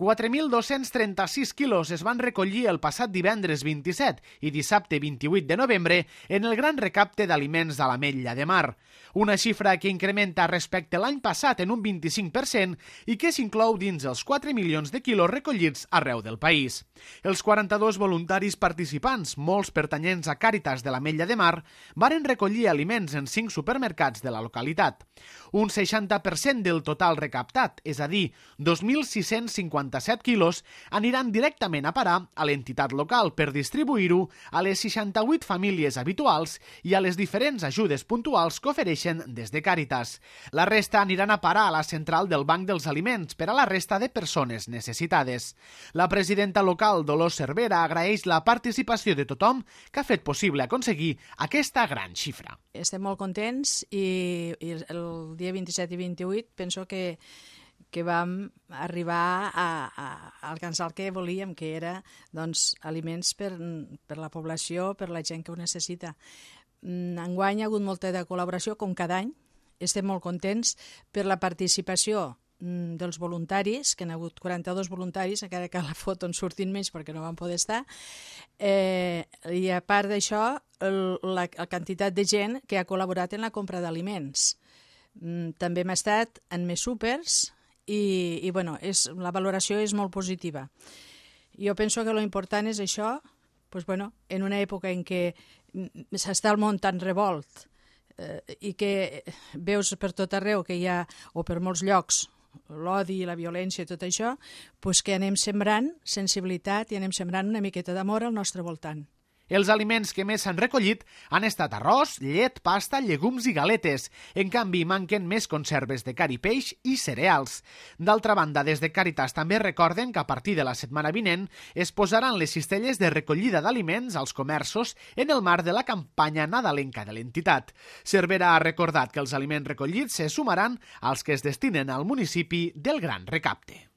4.236 quilos es van recollir el passat divendres 27 i dissabte 28 de novembre en el gran recapte d'aliments a l'Ametlla de Mar. Una xifra que incrementa respecte a l'any passat en un 25% i que s'inclou dins els 4 milions de quilos recollits arreu del país. Els 42 voluntaris participants, molts pertanyents a Càritas de l'Ametlla de Mar, varen recollir aliments en 5 supermercats de la localitat. Un 60% del total recaptat, és a dir, 2.657 quilos, aniran directament a parar a l'entitat local per distribuir-ho a les 68 famílies habituals i a les diferents ajudes puntuals que ofereixen des de Càritas. La resta aniran a parar a la central del Banc dels Aliments per a la resta de persones necessitades. La presidenta local, Dolors Cervera, agraeix la participació de tothom que ha fet possible aconseguir aquesta gran xifra. Estem molt contents i el dia 27 i 28 penso que vam arribar a alcançar el que volíem, que era aliments per la població, per la gent que ho necessita. Enguany hi ha hagut molta de col·laboració, com cada any. Estem molt contents per la participació dels voluntaris, que hi ha hagut 42 voluntaris, encara que a la foto en surtin menys perquè no van poder estar. I a part d'això, la quantitat de gent que ha col·laborat en la compra d'aliments. També hem estat en més súpers i la valoració és molt positiva. Jo penso que l'important és això, en una època en què s'està el món tan revolt i que veus per tot arreu que hi ha, o per molts llocs, l'odi, la violència i tot això, que anem sembrant sensibilitat i anem sembrant una miqueta d'amor al nostre voltant. Els aliments que més s'han recollit han estat arròs, llet, pasta, llegums i galetes. En canvi, manquen més conserves de carn i peix i cereals. D'altra banda, des de Càritas també recorden que a partir de la setmana vinent es posaran les cistelles de recollida d'aliments als comerços en el marc de la campanya nadalenca de l'entitat. Cervera ha recordat que els aliments recollits se sumaran als que es destinen al municipi del Gran Recapte.